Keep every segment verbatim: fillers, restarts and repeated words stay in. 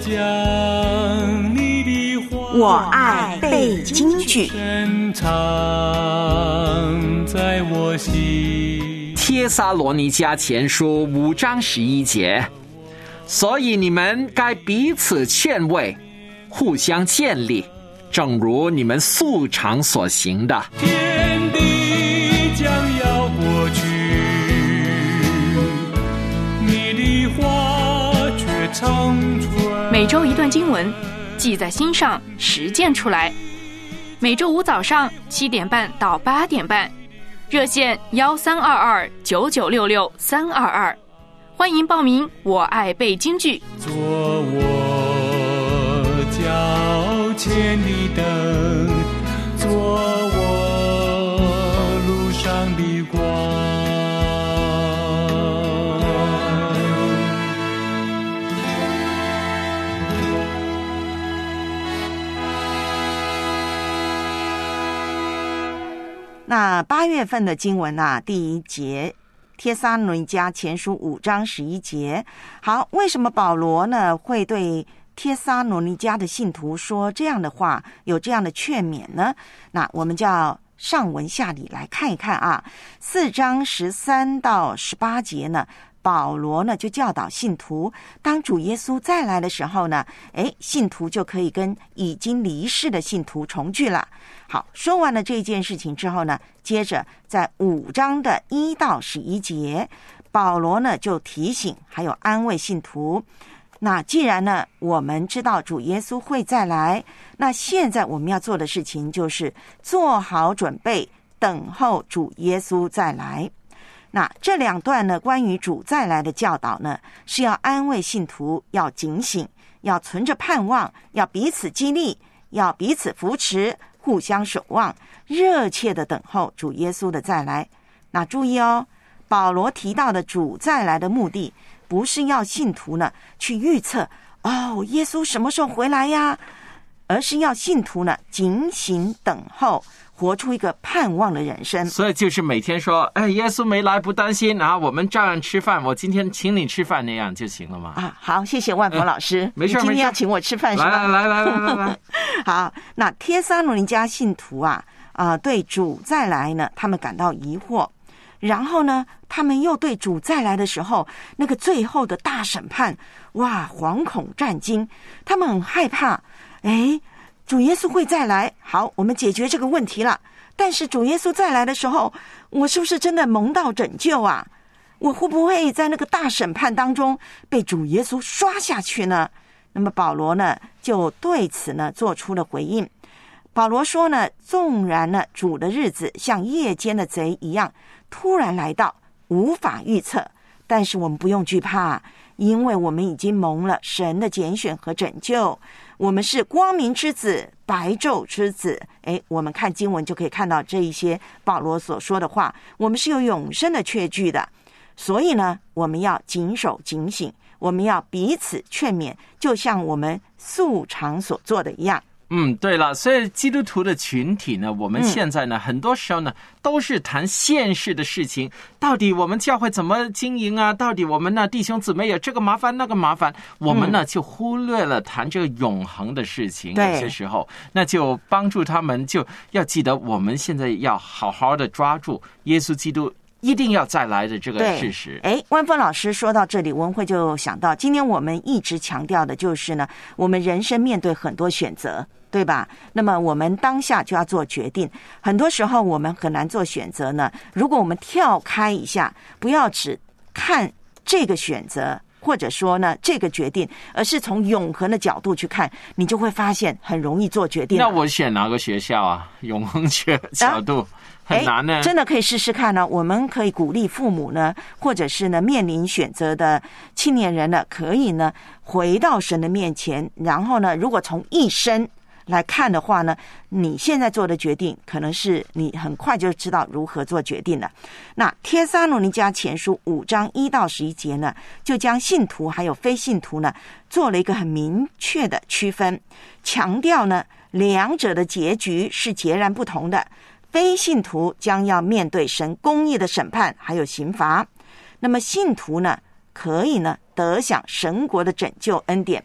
我爱背京剧。 帖撒罗尼迦前书五章十一节，所以你们该彼此劝慰，互相建立，正如你们素常所行的。 天地将要过去，你的话却长存。 每周一段经文，记在心上，实践出来。每周五早上七点半到八点半，热线幺三二二九九六六三二二，欢迎报名。我爱背京剧， 做我脚前的灯，做我路上的光。 那八月份的经文啊，第一节帖撒罗尼迦前书五章十一节。好，为什么保罗呢会对帖撒罗尼迦的信徒说这样的话，有这样的劝勉呢？那我们就要上文下理来看一看啊。四章十三到十八节呢，保罗呢就教导信徒，当主耶稣再来的时候呢，诶，信徒就可以跟已经离世的信徒重聚了。好，说完了这件事情之后呢，接着在五章的一到十一节，保罗呢就提醒还有安慰信徒。那既然呢我们知道主耶稣会再来，那现在我们要做的事情就是做好准备，等候主耶稣再来。那这两段呢关于主再来的教导呢，是要安慰信徒，要警醒，要存着盼望，要彼此激励，要彼此扶持，互相守望，热切的等候主耶稣的再来。那注意哦，保罗提到的主再来的目的，不是要信徒呢去预测哦耶稣什么时候回来呀，而是要信徒呢警醒等候，活出一个盼望的人生。 所以就是每天说，哎，耶稣没来不担心啊，我们照样吃饭，我今天请你吃饭那样就行了吗？ 啊，好，谢谢万佛老师。 没事， 你今天要请我吃饭是吧？ 来来来来来来。 好，那帖撒罗尼迦信徒啊，啊、呃，对主再来呢，他们感到疑惑。然后呢，他们又对主再来的时候，那个最后的大审判，哇，惶恐战惊，他们很害怕。哎，主耶稣会再来，好，我们解决这个问题了。但是主耶稣再来的时候，我是不是真的蒙到拯救啊？我会不会在那个大审判当中被主耶稣刷下去呢？那么保罗呢，就对此呢做出了回应。保罗说呢，纵然呢主的日子像夜间的贼一样突然来到，无法预测，但是我们不用惧怕，因为我们已经蒙了神的拣选和拯救，我们是光明之子，白昼之子。诶，我们看经文就可以看到这一些保罗所说的话，我们是有永生的确据的。所以呢，我们要谨守警醒，我们要彼此劝勉，就像我们素常所做的一样。 嗯，对了，所以基督徒的群体呢，我们现在呢、嗯、很多时候呢都是谈现实的事情，到底我们教会怎么经营啊，到底我们呢弟兄姊妹有这个麻烦那个麻烦，我们呢、嗯、就忽略了谈这个永恒的事情。有些时候那就帮助他们就要记得，我们现在要好好的抓住耶稣基督一定要再来的这个事实。 哎，万峰老师说到这里，文慧就想到，今天我们一直强调的就是呢，我们人生面对很多选择，对吧？那么我们当下就要做决定。很多时候我们很难做选择呢，如果我们跳开一下，不要只看这个选择，或者说呢这个决定，而是从永恒的角度去看，你就会发现很容易做决定。 那我选哪个学校啊？永恒学角度、啊很难呢， 真的可以试试看呢。我们可以鼓励父母呢，或者是呢面临选择的青年人呢，可以呢回到神的面前，然后呢，如果从一生来看的话呢，你现在做的决定，可能是你很快就知道如何做决定了。那帖撒罗尼迦前书五章一到十一节呢，就将信徒还有非信徒呢，做了一个很明确的区分，强调呢两者的结局是截然不同的。非信徒将要面对神公义的审判还有刑罚，那么信徒呢可以呢得享神国的拯救恩典。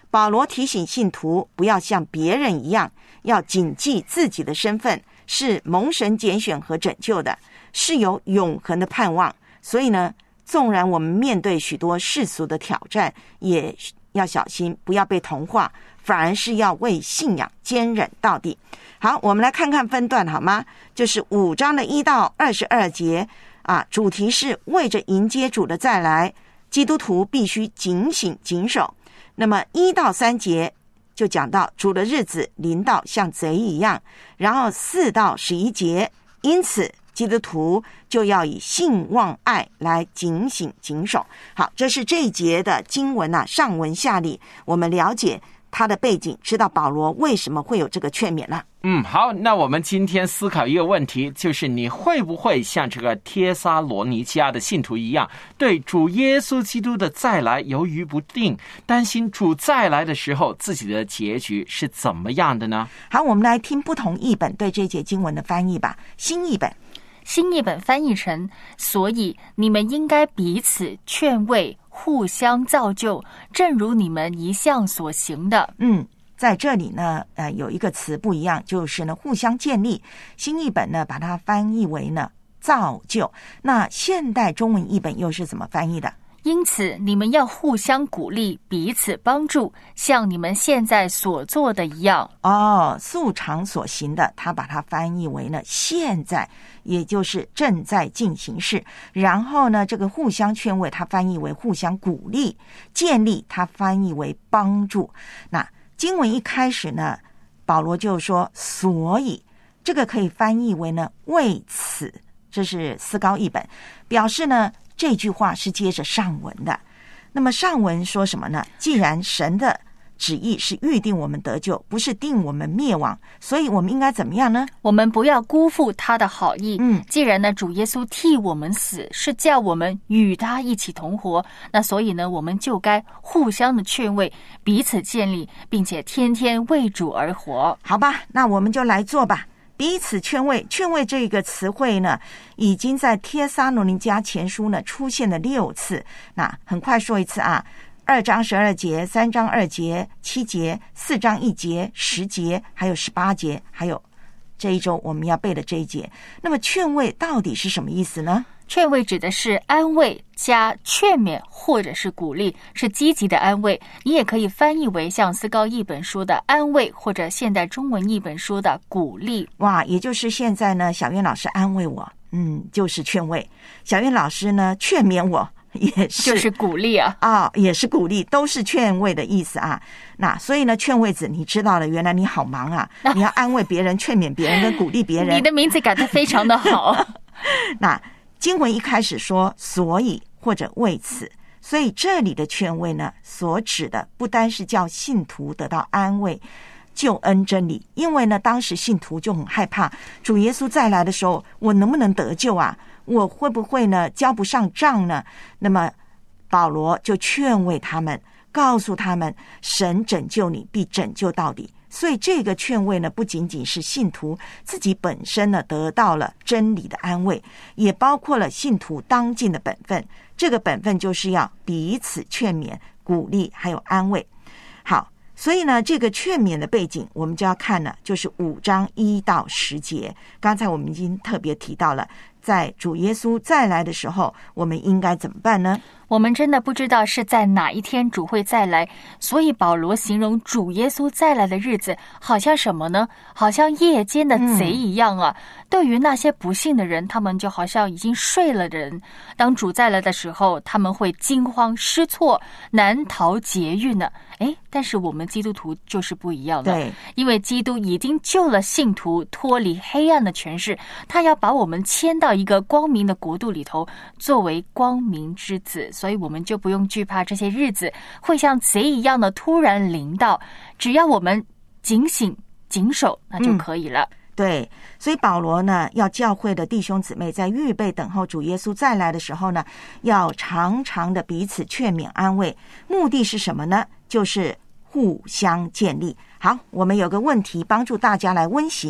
保罗提醒信徒不要像别人一样，要谨记自己的身份是蒙神拣选和拯救的，是有永恒的盼望。所以呢，纵然我们面对许多世俗的挑战，也要小心不要被同化，反而是要为信仰坚忍到底。好，我们来看看分段好吗？就是五章的一到二十二节啊，主题是为着迎接主的再来，基督徒必须警醒谨守。那么一到三节就讲到主的日子临到像贼一样，然后四到十一节，因此基督徒就要以信望爱来警醒谨守。好，这是这一节的经文啊，上文下理，我们了解他的背景，知道保罗为什么会有这个劝勉了。 嗯，好，那我们今天思考一个问题，就是你会不会像这个帖撒罗尼迦的信徒一样，对主耶稣基督的再来犹豫不定，担心主再来的时候自己的结局是怎么样的呢？ 好，我们来听不同译本对这节经文的翻译吧。新译本新译本翻译成，所以你们应该彼此劝慰，互相造就，正如你们一向所行的。 嗯，在这里呢，呃，有一个词不一样，就是呢，互相建立。新译本呢，把它翻译为呢，造就。那现代中文译本又是怎么翻译的？ 因此，你们要互相鼓励，彼此帮助，像你们现在所做的一样。 哦，素常所行的，他把它翻译为呢，现在，也就是正在进行式。然后呢，这个互相劝慰，他翻译为互相鼓励；建立，他翻译为帮助。那经文一开始呢，保罗就说，所以这个可以翻译为呢，为此，这是思高译本，表示呢，这句话是接着上文的。那么上文说什么呢？既然神的旨意是预定我们得救，不是定我们灭亡，所以我们应该怎么样呢？ 我们不要辜负他的好意。 嗯， 既然呢，主耶稣替我们死，是叫我们与他一起同活，那所以呢，我们就该互相的劝慰，彼此建立，并且天天为主而活。 好吧，那我们就来做吧。彼此劝慰，劝慰这个词汇呢，已经在帖撒罗尼迦前书呢出现了六次。那很快说一次啊，二章十二节，三章二节，七节，四章一节，十节，还有十八节，还有这一周我们要背的这一节。那么劝慰到底是什么意思呢？ 劝慰指的是安慰加劝勉或者是鼓励，是积极的安慰。你也可以翻译为像思高译本书的安慰，或者现代中文译本书的鼓励。 哇，也就是现在呢，小燕老师安慰我，嗯，就是劝慰；小燕老师呢劝勉我，也是就是鼓励啊， 啊、哦，也是鼓励，都是劝慰的意思啊。那所以呢，劝慰子，你知道了，原来你好忙啊，你要安慰别人、劝勉别人跟鼓励别人。 你的名字改得非常的好。 那经文一开始说所以或者为此，所以这里的劝慰呢，所指的不单是叫信徒得到安慰、救恩真理，因为呢，当时信徒就很害怕主耶稣再来的时候，我能不能得救啊？我会不会呢交不上账呢？那么保罗就劝慰他们，告诉他们，神拯救你必拯救到底。所以这个劝慰呢，不仅仅是信徒自己本身呢得到了真理的安慰，也包括了信徒当尽的本分。这个本分就是要彼此劝勉、鼓励还有安慰。好，所以呢，这个劝勉的背景我们就要看呢，就是五章一到十节。刚才我们已经特别提到了，在主耶稣再来的时候，我们应该怎么办呢？ 我们真的不知道是在哪一天主会再来，所以保罗形容主耶稣再来的日子好像什么呢？好像夜间的贼一样啊、嗯、对于那些不信的人，他们就好像已经睡了的人，当主再来的时候，他们会惊慌失措，难逃劫运呢。诶，但是我们基督徒就是不一样的， 对， 因为基督已经救了信徒脱离黑暗的权势，他要把我们迁到一个光明的国度里头，作为光明之子，所以我们就不用惧怕这些日子会像贼一样的突然临到，只要我们警醒谨守，那就可以了、嗯、 对，所以保罗呢，要教会的弟兄姊妹在预备等候主耶稣再来的时候呢，要常常的彼此劝勉安慰，目的是什么呢？就是互相建立。好，我们有个问题帮助大家来温习。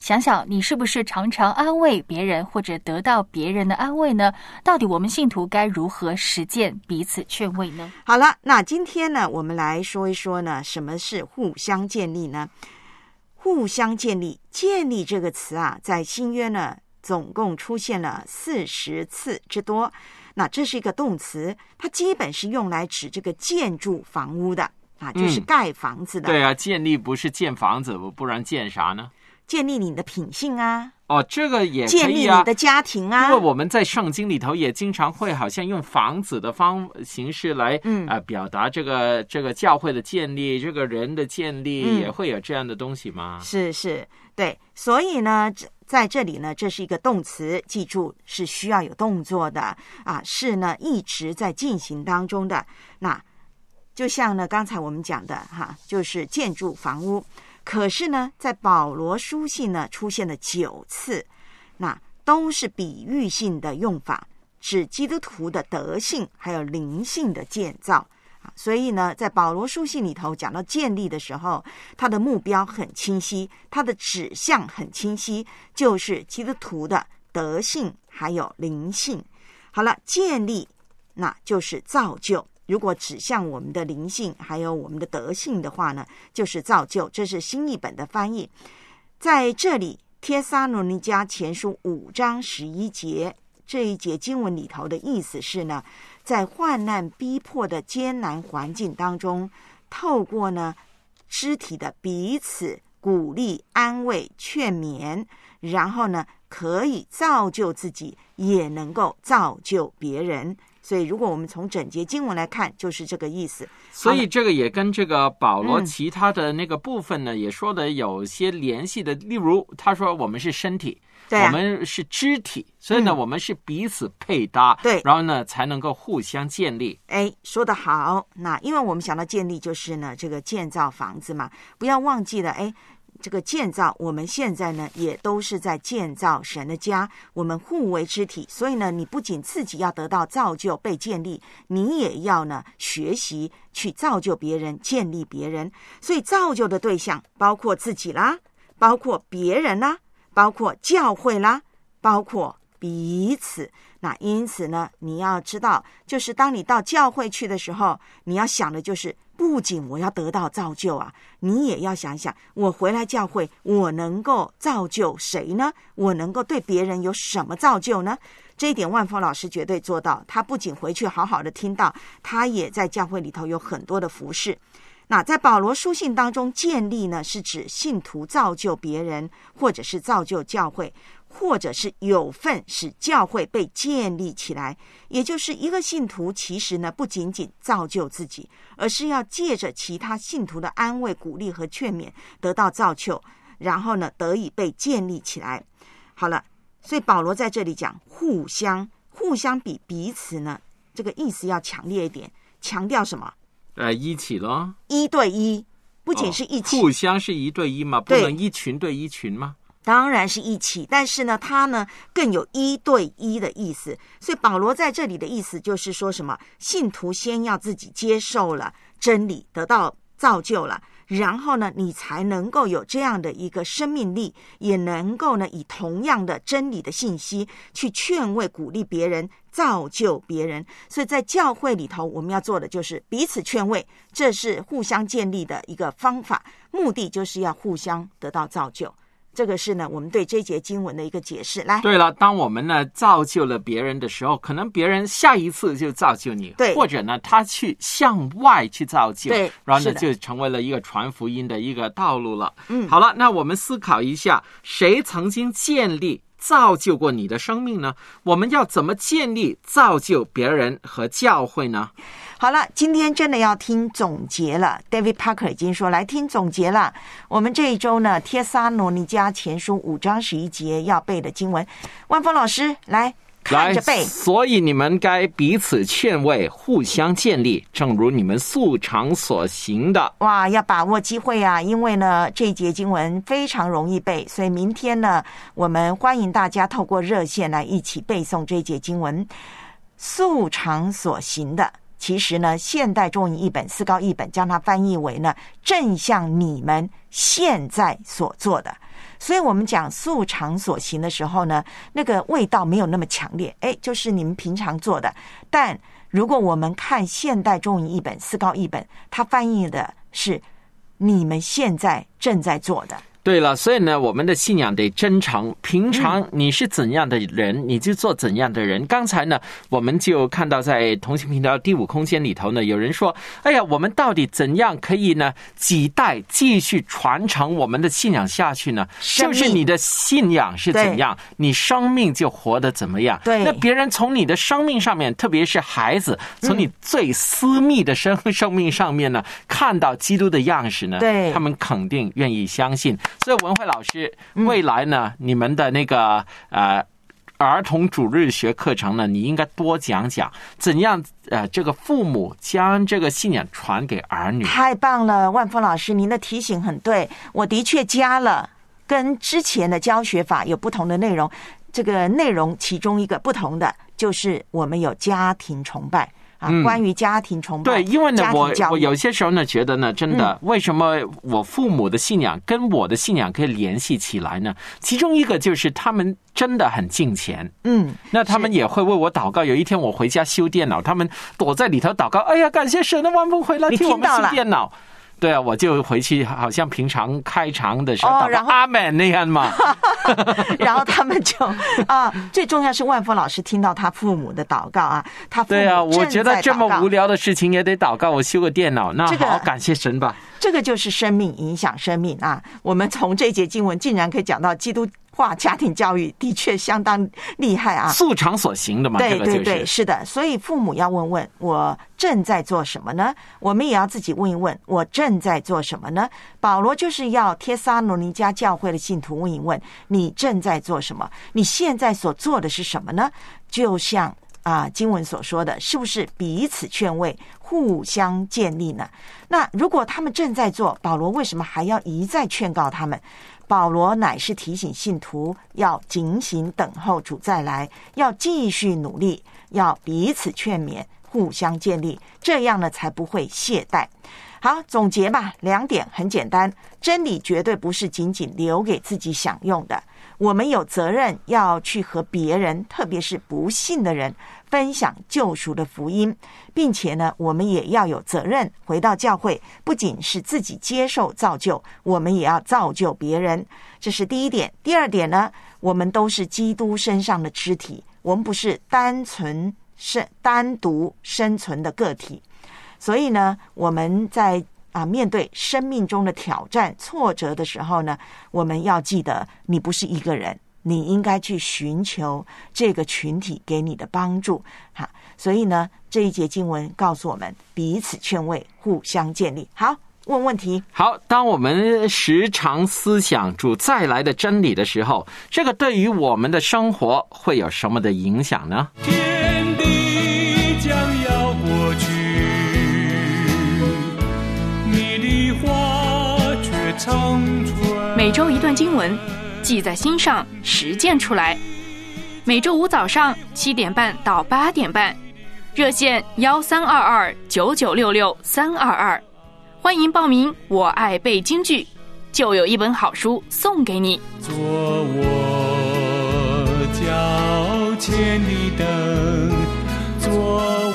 想想你是不是常常安慰别人，或者得到别人的安慰呢？到底我们信徒该如何实践彼此劝慰呢？ 好了，那今天呢，我们来说一说呢，什么是互相建立呢？互相建立，建立这个词啊，在新约呢，总共出现了四十次之多。那这是一个动词，它基本是用来指这个建筑房屋的啊，就是盖房子的。 嗯、对啊，建立不是建房子，不然建啥呢？ 建立你的品性啊。 哦，这个也可以啊， 建立你的家庭啊。 因为我们在圣经里头也经常会好像用房子的方形式来、嗯呃、表达这个这个教会的建立，这个人的建立、嗯、也会有这样的东西吗？ 是是，对。所以呢，在这里呢，这是一个动词，记住是需要有动作的啊，是呢一直在进行当中的。那就像呢刚才我们讲的哈，就是建筑房屋。可是呢，在保罗书信呢出现了九次，那都是比喻性的用法，指基督徒的德性还有灵性的建造。所以呢，在保罗书信里头讲到建立的时候，他的目标很清晰，他的指向很清晰，就是基督徒的德性还有灵性。好了，建立那就是造就。如果指向我们的灵性还有我们的德性的话呢，就是造就。这是新译本的翻译。在这里帖撒罗尼迦前书五章十一节，这一节经文里头的意思是呢，在患难逼迫的艰难环境当中，透过呢肢体的彼此鼓励安慰劝勉，然后呢可以造就自己，也能够造就别人。所以如果我们从整节经文来看，就是这个意思。 所以这个也跟这个保罗其他的那个部分呢、嗯、也说的有些联系的。例如他说我们是身体，对、啊、我们是肢体，所以呢、嗯、我们是彼此配搭，对，然后呢才能够互相建立。 哎，说得好。那因为我们想到建立就是呢这个建造房子嘛，不要忘记了，哎，这个建造，我们现在呢也都是在建造神的家，我们互为肢体。所以呢，你不仅自己要得到造就被建立，你也要呢学习去造就别人，建立别人。所以造就的对象包括自己啦，包括别人啦，包括教会啦，包括彼此。那因此呢，你要知道，就是当你到教会去的时候，你要想的就是不仅我要得到造就啊，你也要想想，我回来教会，我能够造就谁呢？我能够对别人有什么造就呢？这一点万峰老师绝对做到，他不仅回去好好的听到，他也在教会里头有很多的服事。那在保罗书信当中，建立呢是指信徒造就别人，或者是造就教会，或者是有份使教会被建立起来。也就是一个信徒其实呢不仅仅造就自己，而是要借着其他信徒的安慰鼓励和劝勉得到造就，然后呢得以被建立起来。好了，所以保罗在这里讲互相，互相比彼此呢，这个意思要强烈一点，强调什么？ 呃，一起咯， 一对一，不仅是一起、 哦、互相是一对一吗？不能一群对一群吗？ 当然是一起，但是呢它呢更有一对一的意思。所以保罗在这里的意思就是说什么，信徒先要自己接受了真理，得到造就了，然后呢你才能够有这样的一个生命力，也能够呢以同样的真理的信息去劝慰鼓励别人，造就别人。所以在教会里头我们要做的就是彼此劝慰，这是互相建立的一个方法，目的就是要互相得到造就。这个是呢我们对这节经文的一个解释。来， 对了，当我们呢造就了别人的时候，可能别人下一次就造就你， 对， 或者呢他去向外去造就， 对， 然后呢就成为了一个传福音的一个道路了。 嗯， 好了，那我们思考一下，谁曾经建立造就过你的生命呢？我们要怎么建立造就别人和教会呢？ 好了，今天真的要听总结了。 David Parker 已经说来听总结了。我们这一周呢帖撒罗尼迦前书五章十一节要背的经文，万峰老师来看着背。 所以你们该彼此劝慰，互相建立，正如你们素常所行的。 哇，要把握机会啊，因为呢这一节经文非常容易背，所以明天呢我们欢迎大家透过热线来一起背诵这一节经文。素常所行的，其实呢现代中译译本思高译本将它翻译为呢正像你们现在所做的。 所以我们讲素常所行的时候呢，那个味道没有那么强烈，哎，就是你们平常做的。但如果我们看现代中译译本、思高译本，它翻译的是你们现在正在做的。 对了，所以呢，我们的信仰得真诚。平常你是怎样的人，嗯、你就做怎样的人。刚才呢，我们就看到在同心频道第五空间里头呢，有人说：“哎呀，我们到底怎样可以呢几代继续传承我们的信仰下去呢？就是你的信仰是怎样，你生命就活得怎么样。 对， 那别人从你的生命上面，特别是孩子，从你最私密的生生命上面呢，看到基督的样式呢， 对， 他们肯定愿意相信。”所以文慧老师，未来呢，嗯、你们的那个呃儿童主日学课程呢，你应该多讲讲怎样呃这个父母将这个信仰传给儿女。 太棒了，万峰老师，您的提醒很对，我的确加了跟之前的教学法有不同的内容。这个内容其中一个不同的就是我们有家庭崇拜。啊，关于家庭崇拜， 对，因为呢，我我有些时候呢，觉得呢，真的，为什么我父母的信仰跟我的信仰可以联系起来呢？其中一个就是他们真的很敬虔， 嗯， 那他们也会为我祷告。有一天我回家修电脑，他们躲在里头祷告，哎呀，感谢神的万峰回来替我们修电脑。对啊，我就回去，好像平常开场的时候祷告阿门那样嘛。 然后他们就啊，最重要是万峰老师听到他父母的祷告啊，他父母对啊，我觉得这么无聊的事情也得祷告，我修个电脑，那好、这个、感谢神吧。 这个就是生命影响生命啊！我们从这节经文竟然可以讲到基督化家庭教育，的确相当厉害啊！ 素常所行的嘛， 对对对， 这个就是、 是的。所以父母要问问我正在做什么呢？我们也要自己问一问我正在做什么呢？保罗就是要帖撒罗尼迦教会的信徒问一问你正在做什么？你现在所做的是什么呢？就像啊，经文所说的，是不是彼此劝慰、互相建立呢？那如果他们正在做，保罗为什么还要一再劝告他们？保罗乃是提醒信徒要警醒等候主再来，要继续努力，要彼此劝勉、互相建立，这样呢才不会懈怠。好，总结吧，两点很简单，真理绝对不是仅仅留给自己享用的，我们有责任要去和别人，特别是不信的人分享救赎的福音，并且呢，我们也要有责任回到教会，不仅是自己接受造就，我们也要造就别人，这是第一点。第二点呢，我们都是基督身上的肢体，我们不是单纯是单独生存的个体，所以呢，我们在啊面对生命中的挑战、挫折的时候呢，我们要记得，你不是一个人，你应该去寻求这个群体给你的帮助。好，所以呢，这一节经文告诉我们，彼此劝慰，互相建立。好，问问题。 好，当我们时常思想主再来的真理的时候，这个对于我们的生活会有什么的影响呢？ 天地将要过去，你的话却长存。 每周一段经文，记在心上，实践出来。每周五早上七点半到八点半，热线幺三二二九九六六三二二，欢迎报名。我爱背京剧，就有一本好书送给你。 做我脚前的灯，做